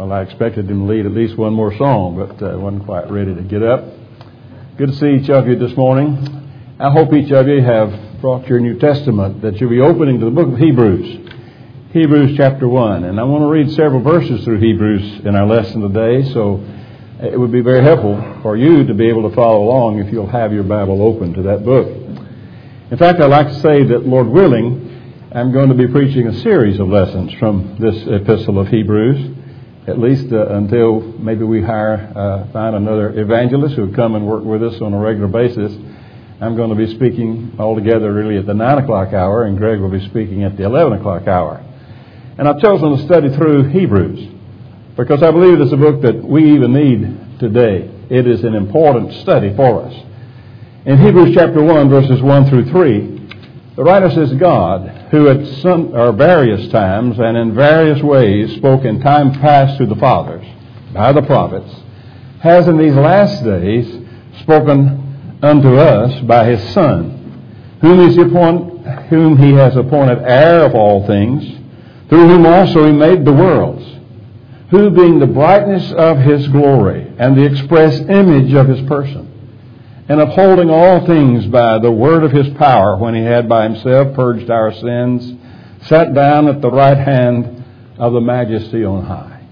Well, I expected him to lead at least one more song, but I wasn't quite ready to get up. Good to see each of you this morning. I hope each of you have brought your New Testament, that you'll be opening to the book of Hebrews. Hebrews chapter 1. And I want to read several verses through Hebrews in our lesson today, so it would be very helpful for you to be able to follow along if you'll have your Bible open to that book. In fact, I'd like to say that, Lord willing, I'm going to be preaching a series of lessons from this epistle of Hebrews, at least until maybe we find another evangelist who will come and work with us on a regular basis. I'm going to be speaking altogether really at the 9 o'clock hour, and Greg will be speaking at the 11 o'clock hour. And I've chosen to study through Hebrews because I believe it's a book that we even need today. It is an important study for us. In Hebrews chapter 1, verses 1 through 3, the writer says, God, who at various times and in various ways spoke in time past to the fathers by the prophets, has in these last days spoken unto us by his Son, whom he has appointed heir of all things, through whom also he made the worlds, who being the brightness of his glory and the express image of his person, and upholding all things by the word of his power, when he had by himself purged our sins, sat down at the right hand of the majesty on high.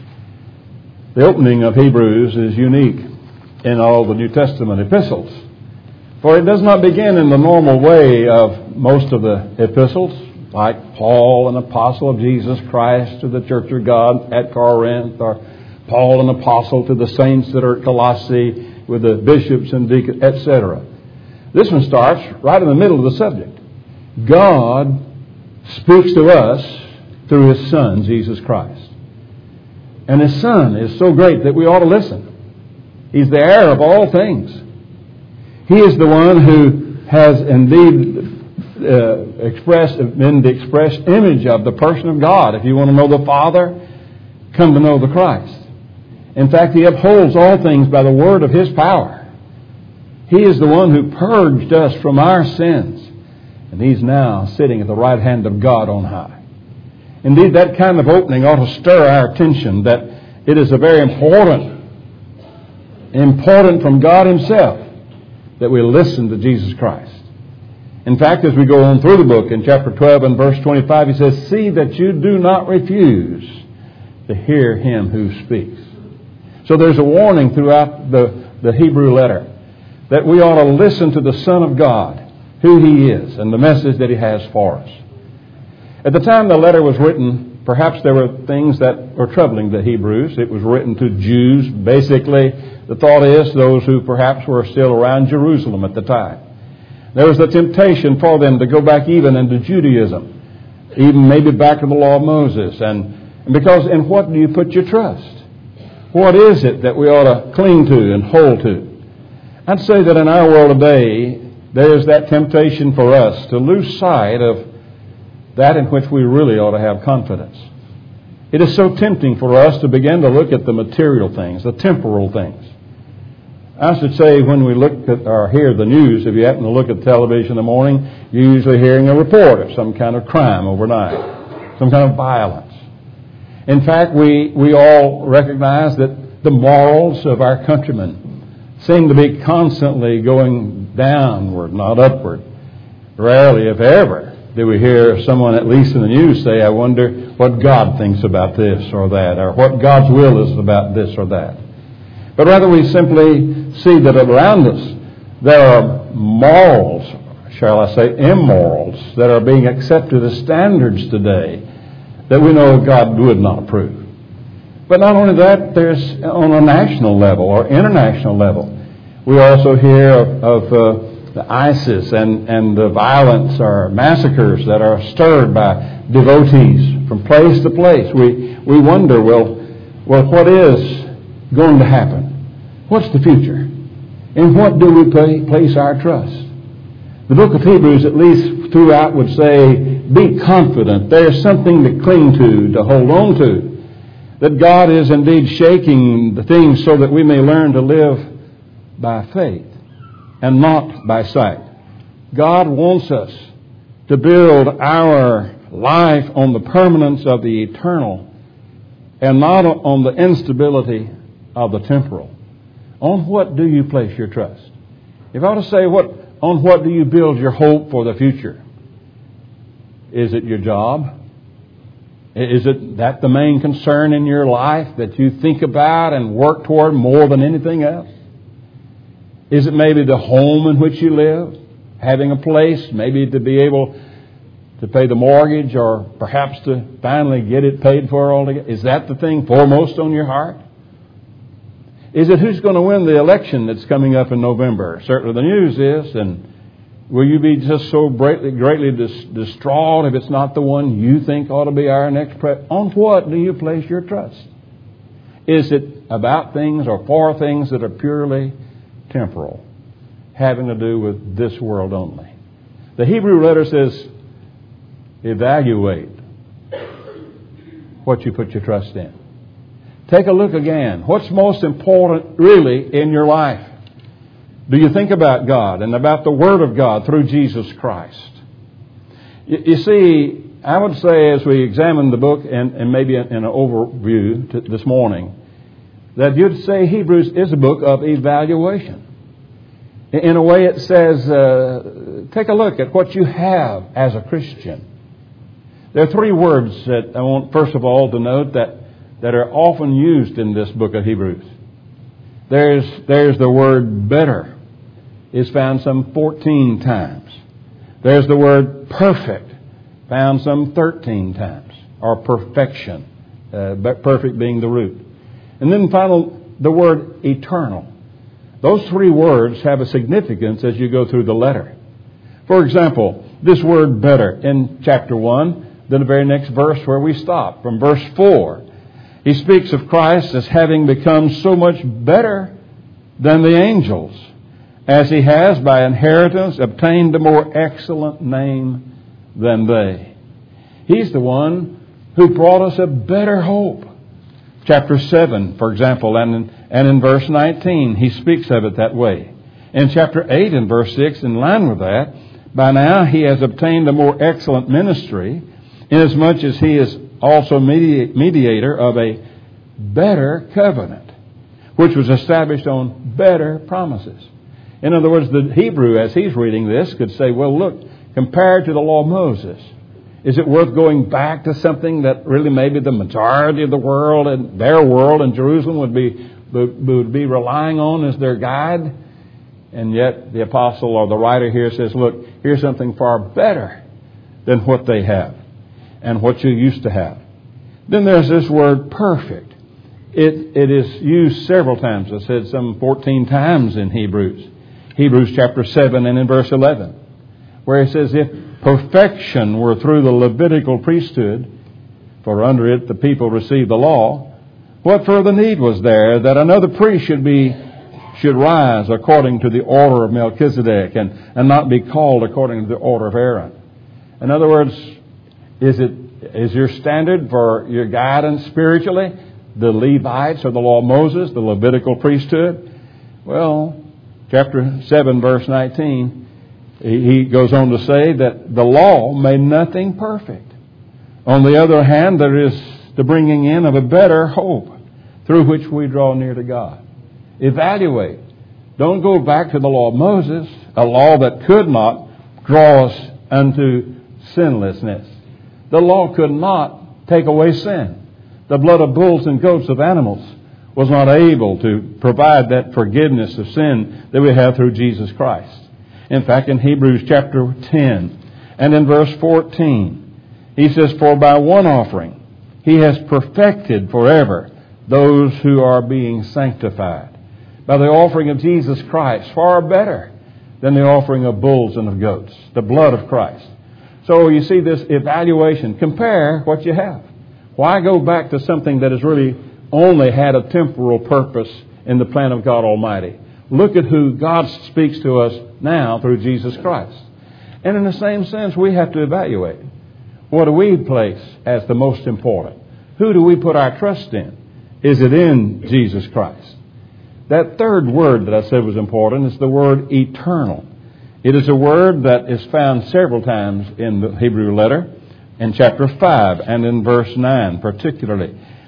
The opening of Hebrews is unique in all the New Testament epistles, for it does not begin in the normal way of most of the epistles, like Paul, an apostle of Jesus Christ to the church of God at Corinth, or Paul, an apostle to the saints that are at Colossae, with the bishops and deacons, etc. This one starts right in the middle of the subject. God speaks to us through his Son, Jesus Christ. And his Son is so great that we ought to listen. He's the heir of all things. He is the one who has indeed been the express image of the person of God. If you want to know the Father, come to know the Christ. In fact, he upholds all things by the word of his power. He is the one who purged us from our sins. And he's now sitting at the right hand of God on high. Indeed, that kind of opening ought to stir our attention that it is a very important from God himself that we listen to Jesus Christ. In fact, as we go on through the book in chapter 12 and verse 25, he says, see that you do not refuse to hear him who speaks. So there's a warning throughout the Hebrew letter that we ought to listen to the Son of God, who he is, and the message that he has for us. At the time the letter was written, perhaps there were things that were troubling the Hebrews. It was written to Jews. Basically, the thought is those who perhaps were still around Jerusalem at the time. There was the temptation for them to go back even into Judaism, even maybe back to the law of Moses. And because in what do you put your trust? What is it that we ought to cling to and hold to? I'd say that in our world today, there is that temptation for us to lose sight of that in which we really ought to have confidence. It is so tempting for us to begin to look at the material things, the temporal things. I should say when we look at or hear the news, if you happen to look at television in the morning, you're usually hearing a report of some kind of crime overnight, some kind of violence. In fact, we all recognize that the morals of our countrymen seem to be constantly going downward, not upward. Rarely, if ever, do we hear someone, at least in the news, say, I wonder what God thinks about this or that, or what God's will is about this or that. But rather we simply see that around us there are morals, shall I say immorals, that are being accepted as standards today that we know God would not approve. But not only that, there's on a national level or international level. We also hear of the ISIS and the violence or massacres that are stirred by devotees from place to place. We wonder, well, what is going to happen? What's the future? In what do we place our trust? The book of Hebrews, at least throughout, would say, be confident. There's something to cling to hold on to. That God is indeed shaking the things so that we may learn to live by faith and not by sight. God wants us to build our life on the permanence of the eternal and not on the instability of the temporal. On what do you place your trust? If I were to say, on what do you build your hope for the future? Is it your job? Is it that the main concern in your life that you think about and work toward more than anything else? Is it maybe the home in which you live? Having a place, maybe to be able to pay the mortgage or perhaps to finally get it paid for altogether? Is that the thing foremost on your heart? Is it who's going to win the election that's coming up in November? Certainly the news is, and will you be just so greatly distraught if it's not the one you think ought to be our next president? On what do you place your trust? Is it about things or for things that are purely temporal, having to do with this world only? The Hebrew letter says, evaluate what you put your trust in. Take a look again. What's most important really in your life? Do you think about God and about the Word of God through Jesus Christ? You see, I would say as we examine the book and maybe in an overview this morning, that you'd say Hebrews is a book of evaluation. In a way it says, take a look at what you have as a Christian. There are three words that I want first of all to note that are often used in this book of Hebrews. There's the word better. Is found some 14 times. There's the word perfect, found some 13 times, or perfection, perfect being the root. And then finally, the word eternal. Those three words have a significance as you go through the letter. For example, this word better in chapter 1, then the very next verse where we stop, from verse 4, he speaks of Christ as having become so much better than the angels, as he has by inheritance obtained a more excellent name than they. He's the one who brought us a better hope. Chapter 7, for example, and in verse 19, he speaks of it that way. In chapter 8 and verse 6, in line with that, by now he has obtained a more excellent ministry, inasmuch as he is also mediator of a better covenant, which was established on better promises. In other words, the Hebrew, as he's reading this, could say, well, look, compared to the law of Moses, is it worth going back to something that really maybe the majority of the world and their world in Jerusalem would be relying on as their guide? And yet the apostle or the writer here says, look, here's something far better than what they have and what you used to have. Then there's this word perfect. It is used several times. I said some 14 times in Hebrews. Hebrews chapter 7 and in verse 11, where he says, if perfection were through the Levitical priesthood, for under it the people received the law, what further need was there that another priest should rise according to the order of Melchizedek and not be called according to the order of Aaron? In other words, is your standard for your guidance spiritually the Levites or the law of Moses, the Levitical priesthood? Well, chapter 7, verse 19, he goes on to say that the law made nothing perfect. On the other hand, there is the bringing in of a better hope through which we draw near to God. Evaluate. Don't go back to the law of Moses, a law that could not draw us unto sinlessness. The law could not take away sin. The blood of bulls and goats of animals was not able to provide that forgiveness of sin that we have through Jesus Christ. In fact, in Hebrews chapter 10 and in verse 14, he says, for by one offering he has perfected forever those who are being sanctified. By the offering of Jesus Christ, far better than the offering of bulls and of goats, the blood of Christ. So you see this evaluation. Compare what you have. Why go back to something that has really only had a temporal purpose in the plan of God Almighty? Look at who God speaks to us now through Jesus Christ. And in the same sense, we have to evaluate. What do we place as the most important? Who do we put our trust in? Is it in Jesus Christ? That third word that I said was important is the word eternal. It is a word that is found several times in the Hebrew letter, in chapter 5 and in verse 9 particularly,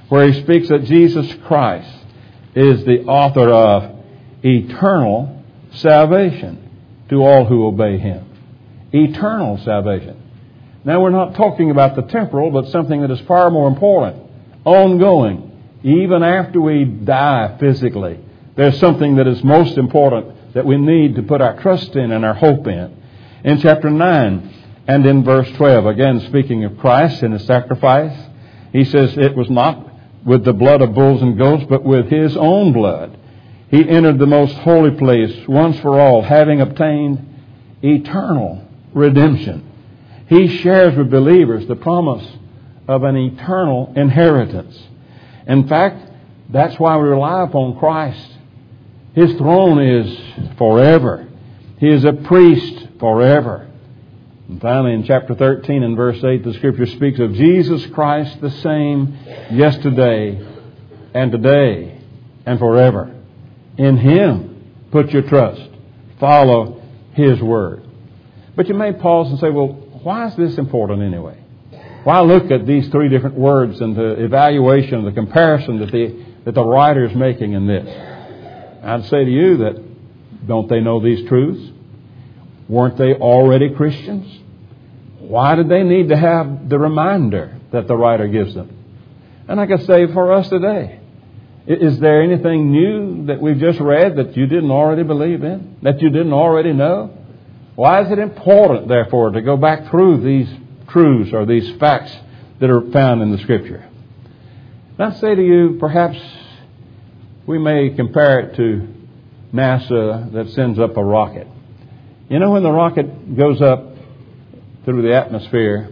where he speaks that Jesus Christ is the author of eternal salvation to all who obey him. Eternal salvation. Now, we're not talking about the temporal, but something that is far more important, ongoing, even after we die physically. There's something that is most important that we need to put our trust in and our hope in. In chapter 9 and in verse 12, again speaking of Christ and his sacrifice, he says it was not with the blood of bulls and goats, but with his own blood. He entered the most holy place once for all, having obtained eternal redemption. He shares with believers the promise of an eternal inheritance. In fact, that's why we rely upon Christ. His throne is forever. He is a priest forever. And finally, in chapter 13 and verse 8, the Scripture speaks of Jesus Christ the same yesterday and today and forever. In him put your trust. Follow his word. But you may pause and say, well, why is this important anyway? Why look at these three different words and the evaluation, the comparison that the writer is making in this? I'd say to you that, don't they know these truths? Weren't they already Christians? Why did they need to have the reminder that the writer gives them? And I could say for us today, is there anything new that we've just read that you didn't already believe in? That you didn't already know? Why is it important, therefore, to go back through these truths or these facts that are found in the Scripture? And I say to you, perhaps we may compare it to NASA that sends up a rocket. You know, when the rocket goes up through the atmosphere,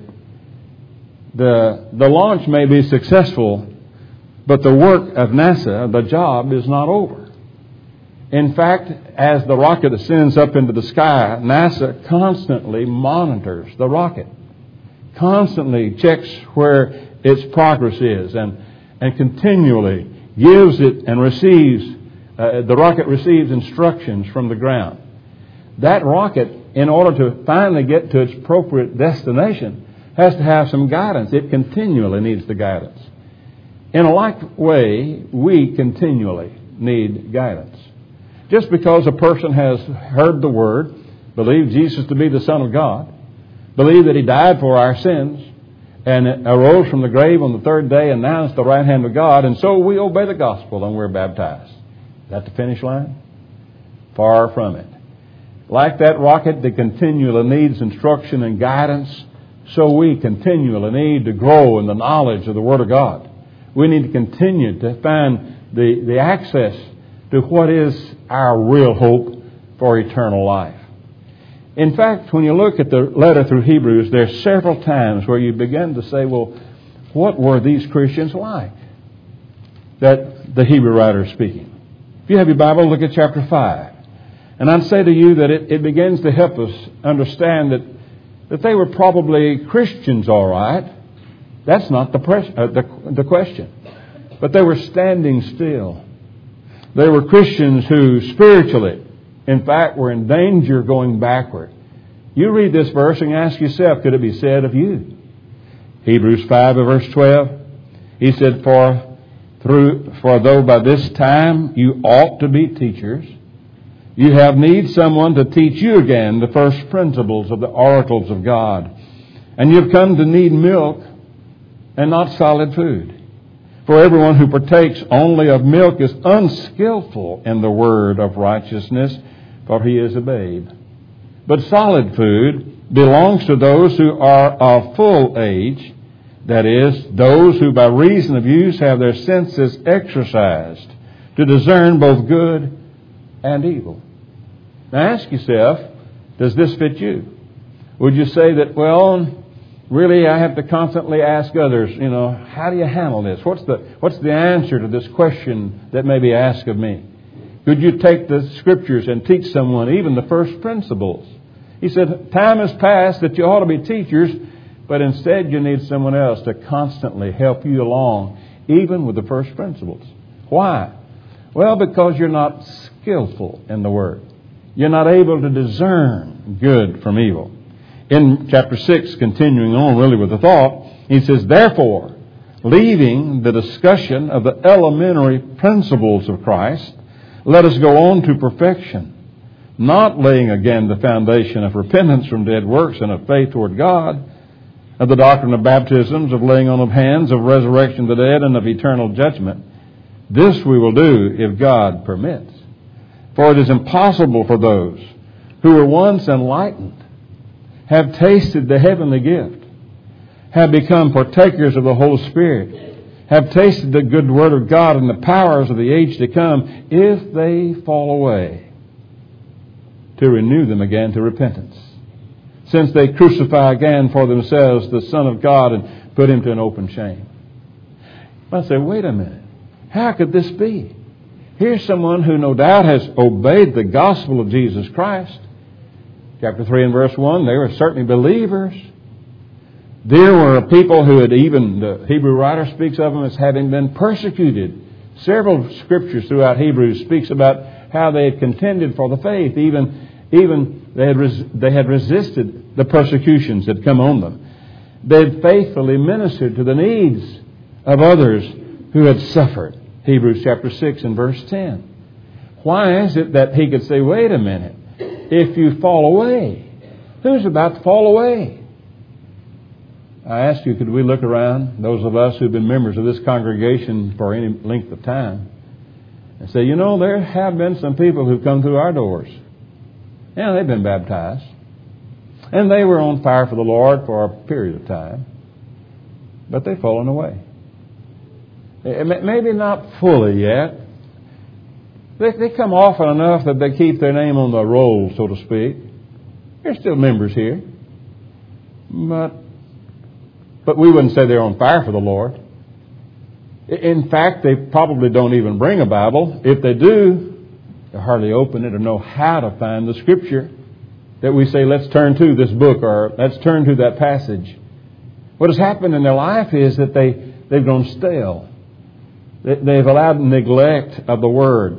the launch may be successful, but the work of NASA, the job, is not over. In fact, as the rocket ascends up into the sky, NASA constantly monitors the rocket, constantly checks where its progress is, and continually gives it and receives, the rocket receives instructions from the ground. That rocket, in order to finally get to its appropriate destination, has to have some guidance. It continually needs the guidance. In a like way, we continually need guidance. Just because a person has heard the Word, believed Jesus to be the Son of God, believed that He died for our sins, and arose from the grave on the third day and now is at the right hand of God, and so we obey the gospel and we're baptized. Is that the finish line? Far from it. Like that rocket that continually needs instruction and guidance, so we continually need to grow in the knowledge of the Word of God. We need to continue to find the access to what is our real hope for eternal life. In fact, when you look at the letter through Hebrews, there are several times where you begin to say, well, what were these Christians like that the Hebrew writer is speaking? If you have your Bible, look at chapter 5. And I'd say to you that it begins to help us understand that they were probably Christians, all right. That's not the question. But they were standing still. They were Christians who spiritually, in fact, were in danger going backward. You read this verse and ask yourself, could it be said of you? Hebrews 5 verse 12, he said, For though by this time you ought to be teachers, you have need someone to teach you again the first principles of the oracles of God. And you have come to need milk and not solid food. For everyone who partakes only of milk is unskillful in the word of righteousness, for he is a babe. But solid food belongs to those who are of full age, that is, those who by reason of use have their senses exercised to discern both good and evil. Now ask yourself, does this fit you? Would you say that, well, really I have to constantly ask others, how do you handle this? What's the answer to this question that may be asked of me? Could you take the Scriptures and teach someone even the first principles? He said, time has passed that you ought to be teachers, but instead you need someone else to constantly help you along, even with the first principles. Why? Well, because you're not skillful in the Word. You're not able to discern good from evil. In chapter 6, continuing on really with the thought, he says, Therefore, leaving the discussion of the elementary principles of Christ, let us go on to perfection, not laying again the foundation of repentance from dead works and of faith toward God, of the doctrine of baptisms, of laying on of hands, of resurrection of the dead, and of eternal judgment. This we will do if God permits. For it is impossible for those who were once enlightened, have tasted the heavenly gift, have become partakers of the Holy Spirit, have tasted the good word of God and the powers of the age to come, if they fall away, to renew them again to repentance, since they crucify again for themselves the Son of God and put him to an open shame. I say, wait a minute. How could this be? Here's someone who no doubt has obeyed the gospel of Jesus Christ. Chapter 3 and verse 1, they were certainly believers. There were people who had even, the Hebrew writer speaks of them as having been persecuted. Several scriptures throughout Hebrews speaks about how they had contended for the faith. Even they had resisted the persecutions that come on them. They had faithfully ministered to the needs of others who had suffered. Hebrews chapter 6 and verse 10. Why is it that he could say, wait a minute, if you fall away, who's about to fall away? I asked you, could we look around, those of us who've been members of this congregation for any length of time, and say, you know, there have been some people who've come through our doors. Yeah, they've been baptized. And they were on fire for the Lord for a period of time. But they've fallen away. Maybe not fully yet. They come often enough that they keep their name on the roll, so to speak. They're still members here. But we wouldn't say they're on fire for the Lord. In fact, they probably don't even bring a Bible. If they do, they hardly open it or know how to find the Scripture that we say, let's turn to this book or let's turn to that passage. What has happened in their life is that they've grown stale. They've allowed neglect of the Word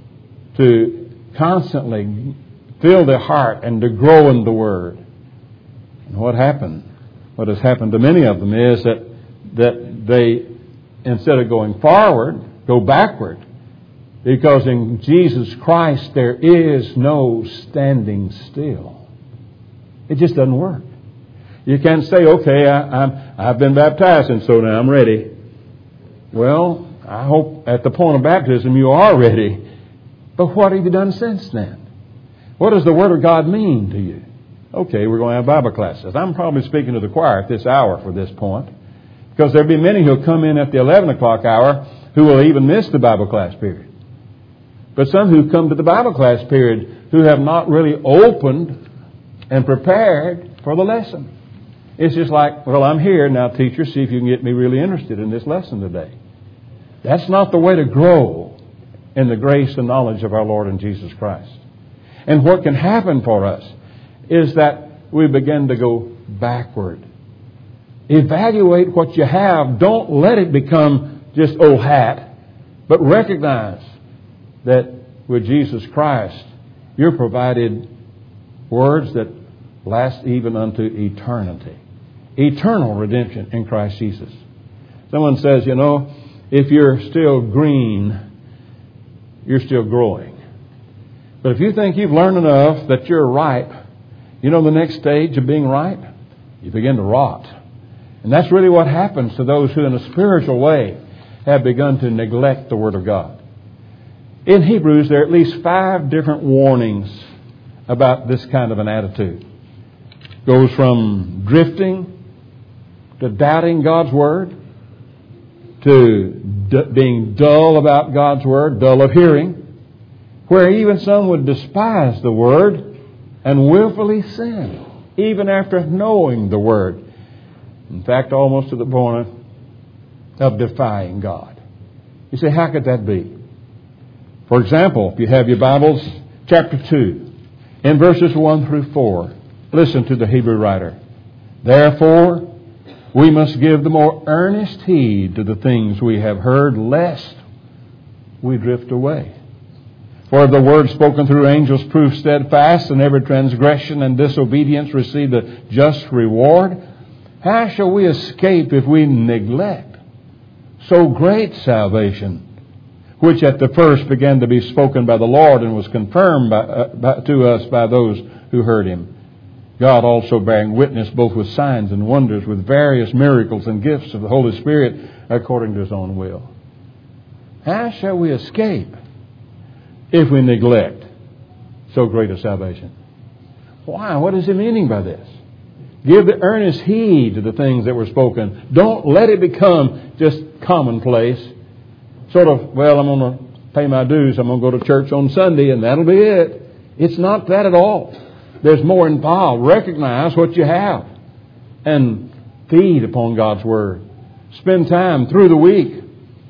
to constantly fill their heart and to grow in the Word. And what has happened to many of them is that they, instead of going forward, go backward. Because in Jesus Christ there is no standing still. It just doesn't work. You can't say, okay, I've been baptized and so now I'm ready. Well, I hope at the point of baptism you are ready. But what have you done since then? What does the Word of God mean to you? Okay, we're going to have Bible classes. I'm probably speaking to the choir at this hour for this point. Because there'll be many who'll come in at the 11 o'clock hour who will even miss the Bible class period. But some who come to the Bible class period who have not really opened and prepared for the lesson. It's just like, well, I'm here. Now, teacher, see if you can get me really interested in this lesson today. That's not the way to grow in the grace and knowledge of our Lord and Jesus Christ. And what can happen for us is that we begin to go backward. Evaluate what you have. Don't let it become just old hat, but recognize that with Jesus Christ, you're provided words that last even unto eternity. Eternal redemption in Christ Jesus. Someone says, you know, if you're still green, you're still growing. But if you think you've learned enough that you're ripe, you know the next stage of being ripe? You begin to rot. And that's really what happens to those who in a spiritual way have begun to neglect the Word of God. In Hebrews, there are at least 5 different warnings about this kind of an attitude. It goes from drifting to doubting God's Word to being dull about God's Word, dull of hearing, where even some would despise the Word and willfully sin, even after knowing the Word. In fact, almost to the point of defying God. You say, how could that be? For example, if you have your Bibles, chapter 2, in verses 1 through 4, listen to the Hebrew writer. Therefore, we must give the more earnest heed to the things we have heard, lest we drift away. For if the word spoken through angels proved steadfast, and every transgression and disobedience received a just reward, how shall we escape if we neglect so great salvation, which at the first began to be spoken by the Lord and was confirmed to us by those who heard him. God also bearing witness both with signs and wonders, with various miracles and gifts of the Holy Spirit according to his own will. How shall we escape if we neglect so great a salvation? Why? What is he meaning by this? Give the earnest heed to the things that were spoken. Don't let it become just commonplace. Sort of, well, I'm going to pay my dues. I'm going to go to church on Sunday and that'll be it. It's not that at all. There's more involved. Recognize what you have and feed upon God's Word. Spend time through the week.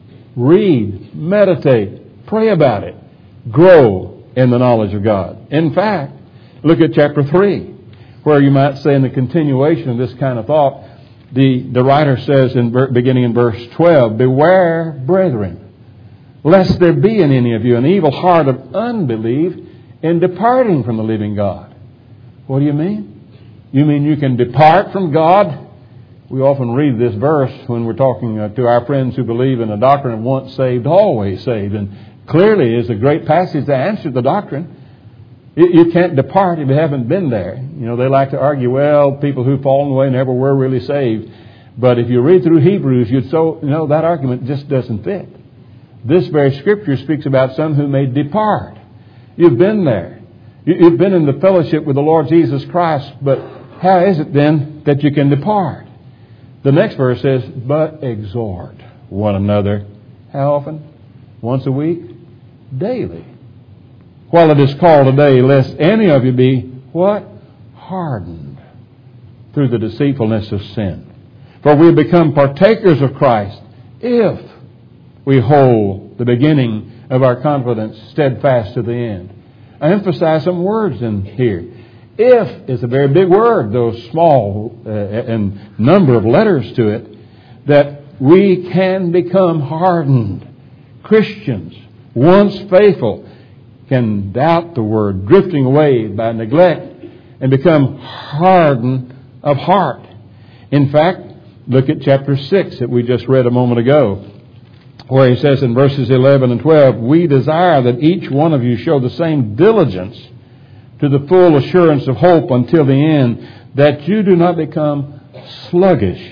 Read, meditate, pray about it. Grow in the knowledge of God. In fact, look at chapter 3, where you might say in the continuation of this kind of thought, the writer says, beginning in verse 12, beware, brethren, lest there be in any of you an evil heart of unbelief in departing from the living God. What do you mean? You mean you can depart from God? We often read this verse when we're talking to our friends who believe in the doctrine of once saved, always saved. And clearly is a great passage to answer the doctrine. You can't depart if you haven't been there. You know, they like to argue, well, people who've fallen away never were really saved. But if you read through Hebrews, that argument just doesn't fit. This very scripture speaks about some who may depart. You've been there. You've been in the fellowship with the Lord Jesus Christ, but how is it then that you can depart? The next verse says, but exhort one another. How often? Once a week? Daily. While it is called today, lest any of you be, what? Hardened through the deceitfulness of sin. For we have become partakers of Christ if we hold the beginning of our confidence steadfast to the end. I emphasize some words in here. If is a very big word, though small and number of letters to it, that we can become hardened. Christians, once faithful, can doubt the word, drifting away by neglect, and become hardened of heart. In fact, look at chapter 6 that we just read a moment ago, where he says in verses 11 and 12, we desire that each one of you show the same diligence to the full assurance of hope until the end, that you do not become sluggish,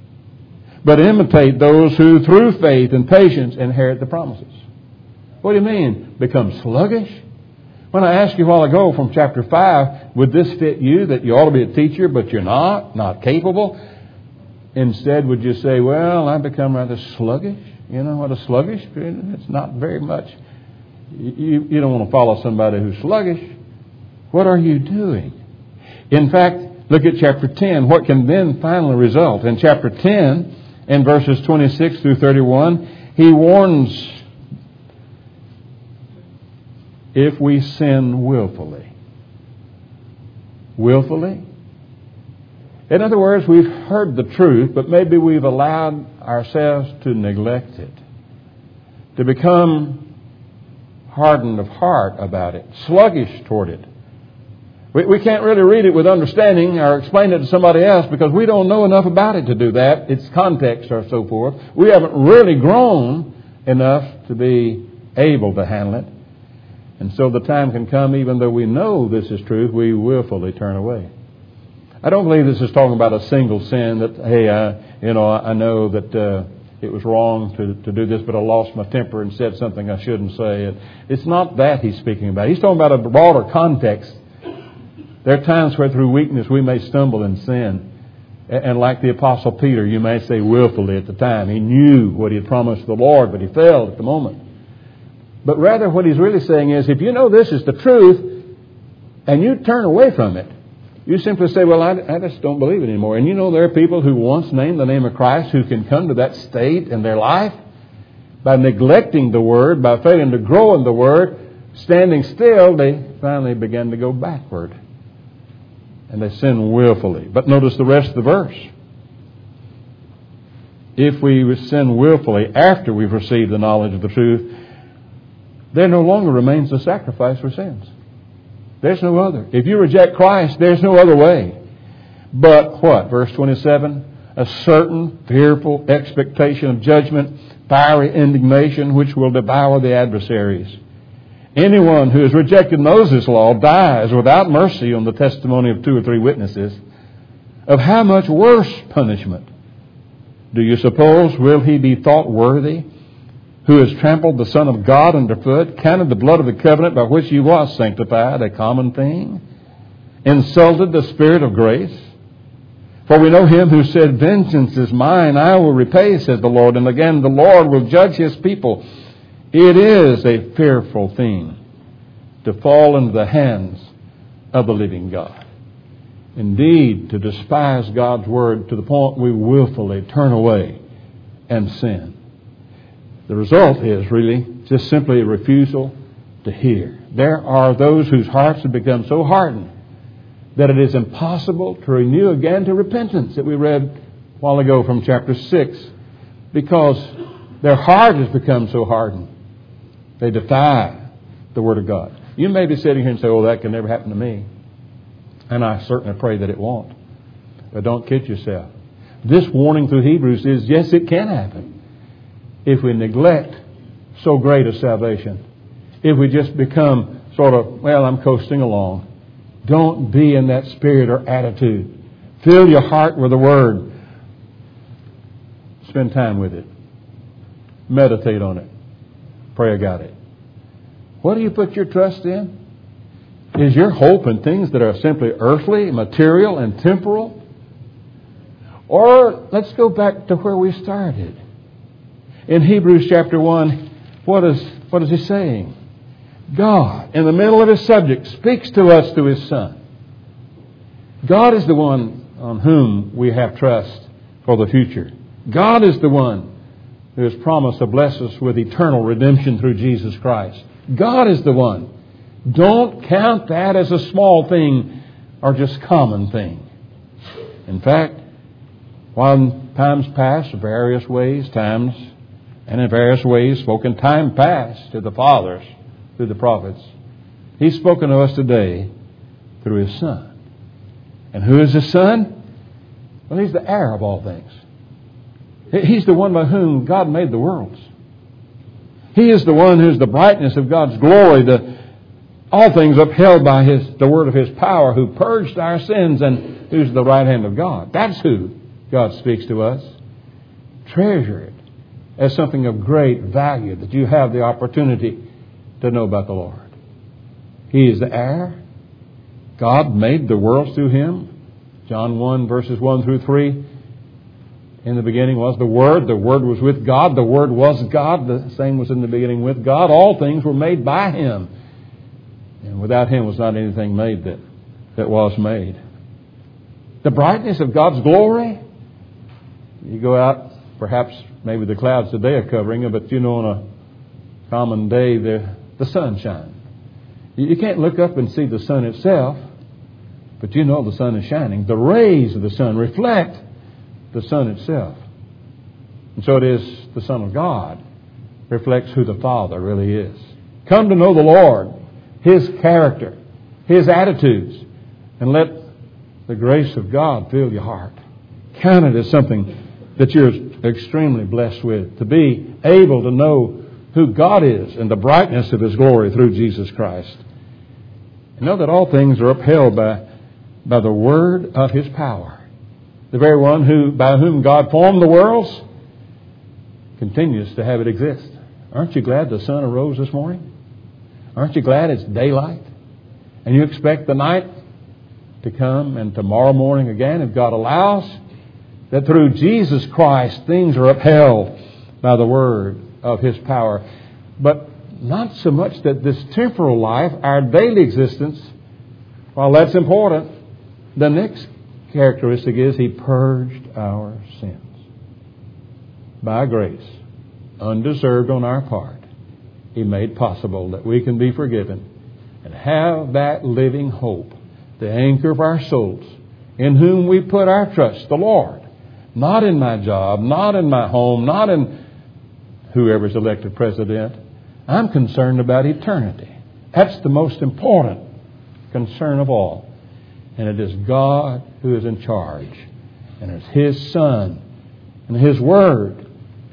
but imitate those who through faith and patience inherit the promises. What do you mean, become sluggish? When I asked you a while ago from chapter 5, would this fit you, that you ought to be a teacher, but you're not capable? Instead, would you say, well, I've become rather sluggish? You know what a sluggish is? It's not very much. You don't want to follow somebody who's sluggish. What are you doing? In fact, look at chapter 10. What can then finally result? In chapter 10, in verses 26 through 31, he warns, if we sin willfully. Willfully? In other words, we've heard the truth, but maybe we've allowed ourselves to neglect it, to become hardened of heart about it, sluggish toward it. We can't really read it with understanding or explain it to somebody else because we don't know enough about it to do that. Its context or so forth. We haven't really grown enough to be able to handle it. And so the time can come, even though we know this is truth, we willfully turn away. I don't believe this is talking about a single sin that, hey, I know that it was wrong to do this, but I lost my temper and said something I shouldn't say. It's not that he's speaking about. He's talking about a broader context. There are times where through weakness we may stumble in sin. And like the Apostle Peter, you may say willfully at the time. He knew what he had promised the Lord, but he failed at the moment. But rather what he's really saying is, if you know this is the truth and you turn away from it, you simply say, well, I just don't believe it anymore. And you know there are people who once named the name of Christ who can come to that state in their life by neglecting the Word, by failing to grow in the Word, standing still, they finally begin to go backward. And they sin willfully. But notice the rest of the verse. If we sin willfully after we've received the knowledge of the truth, there no longer remains a sacrifice for sins. There's no other. If you reject Christ, there's no other way. But what? Verse 27, a certain fearful expectation of judgment fiery indignation which will devour the adversaries. Anyone who has rejected Moses' law dies without mercy on the testimony of 2 or 3 witnesses. Of how much worse punishment do you suppose will he be thought worthy, who has trampled the Son of God underfoot, counted the blood of the covenant by which he was sanctified a common thing, insulted the Spirit of grace? For we know him who said, vengeance is mine, I will repay, says the Lord. And again, the Lord will judge his people. It is a fearful thing to fall into the hands of the living God. Indeed, to despise God's word to the point we willfully turn away and sin. The result is really just simply a refusal to hear. There are those whose hearts have become so hardened that it is impossible to renew again to repentance, that we read a while ago from chapter 6, because their heart has become so hardened. They defy the Word of God. You may be sitting here and say, oh, that can never happen to me. And I certainly pray that it won't. But don't kid yourself. This warning through Hebrews is, yes, it can happen if we neglect so great a salvation. If we just become sort of, well, I'm coasting along. Don't be in that spirit or attitude. Fill your heart with the Word. Spend time with it. Meditate on it. Pray about it. What do you put your trust in? Is your hope in things that are simply earthly, material, and temporal? Or let's go back to where we started. In Hebrews chapter 1, what is he saying? God, in the middle of his subject, speaks to us through his Son. God is the one on whom we have trust for the future. God is the one who has promised to bless us with eternal redemption through Jesus Christ. God is the one. Don't count that as a small thing or just common thing. In fact, while in times past, in various ways spoken time past to the fathers through the prophets, he's spoken to us today through his Son. And who is his Son? Well, he's the heir of all things. He's the one by whom God made the worlds. He is the one who's the brightness of God's glory, all things upheld by the word of his power, who purged our sins and who's the right hand of God. That's who God speaks to us. Treasure it as something of great value that you have the opportunity to know about the Lord. He is the heir. God made the worlds through him. John 1 verses 1 through 3. In the beginning was the Word. The Word was with God. The Word was God. The same was in the beginning with God. All things were made by him. And without him was not anything made that was made. The brightness of God's glory. You go out, perhaps maybe the clouds today are covering it, but on a common day the sun shines. You can't look up and see the sun itself, but the sun is shining. The rays of the sun reflect the sun itself. And so it is the Son of God reflects who the Father really is. Come to know the Lord, his character, his attitudes, and let the grace of God fill your heart. Count it as something that you're extremely blessed with, to be able to know who God is and the brightness of his glory through Jesus Christ. And know that all things are upheld by the word of his power. The very one by whom God formed the worlds continues to have it exist. Aren't you glad the sun arose this morning? Aren't you glad it's daylight? And you expect the night to come and tomorrow morning again, if God allows, that through Jesus Christ things are upheld by the word of his power. But not so much that this temporal life, our daily existence, while that's important, the next characteristic is he purged our sins. By grace, undeserved on our part, he made possible that we can be forgiven and have that living hope, the anchor of our souls, in whom we put our trust, the Lord. Not in my job, not in my home, not in whoever's elected president. I'm concerned about eternity. That's the most important concern of all. And it is God who is in charge. And it's his Son and his Word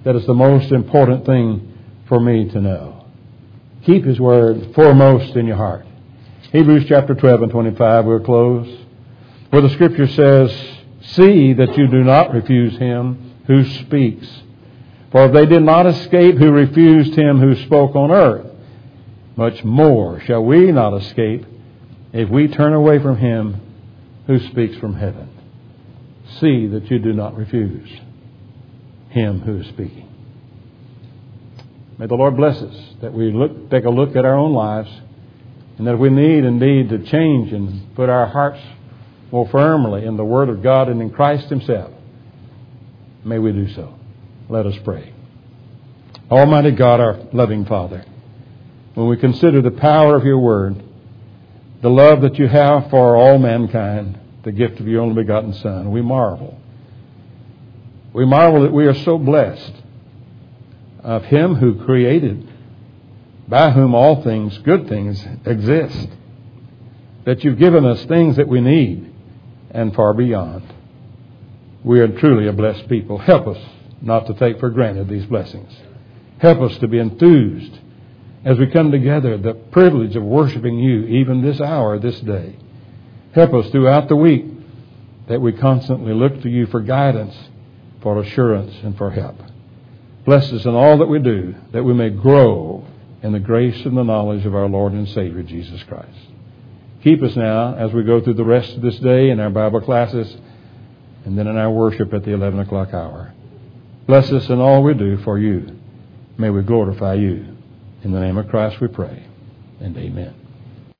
that is the most important thing for me to know. Keep His Word foremost in your heart. Hebrews chapter 12 and 25, we'll close, where the Scripture says, see that you do not refuse Him who speaks. For if they did not escape who refused Him who spoke on earth, much more shall we not escape if we turn away from Him who speaks from heaven. See that you do not refuse Him who is speaking. May the Lord bless us, that we take a look at our own lives, and that we need indeed to change and put our hearts more firmly in the Word of God and in Christ Himself. May we do so. Let us pray. Almighty God, our loving Father, when we consider the power of Your Word, the love that You have for all mankind, the gift of Your only begotten Son, we marvel. We marvel that we are so blessed of Him who created, by whom all things, good things, exist. That You've given us things that we need and far beyond. We are truly a blessed people. Help us not to take for granted these blessings. Help us to be enthused as we come together, the privilege of worshiping You even this hour, this day. Help us throughout the week that we constantly look to You for guidance, for assurance, and for help. Bless us in all that we do, that we may grow in the grace and the knowledge of our Lord and Savior, Jesus Christ. Keep us now as we go through the rest of this day in our Bible classes and then in our worship at the 11 o'clock hour. Bless us in all we do for You. May we glorify You. In the name of Christ we pray, and amen.